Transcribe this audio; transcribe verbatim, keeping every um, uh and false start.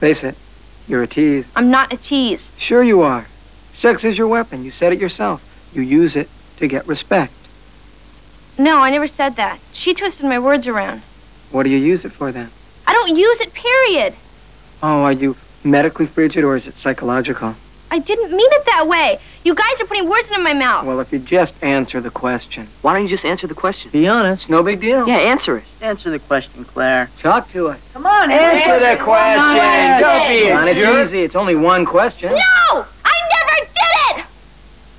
Face it, you're a tease. I'm not a tease. Sure you are. Sex is your weapon. You said it yourself. You use it to get respect. No, I never said that. She twisted my words around. What do you use it for then? I don't use it, period. Oh, are you medically frigid or is it psychological? I didn't mean it that way. You guys are putting words into my mouth. Well, if you just answer the question. Why don't you just answer the question? Be honest. No big deal. Yeah, answer it. Answer the question, Claire. Talk to us. Come on, Answer the question. Don't be a Come on, it's jerk. easy. It's only one question. No!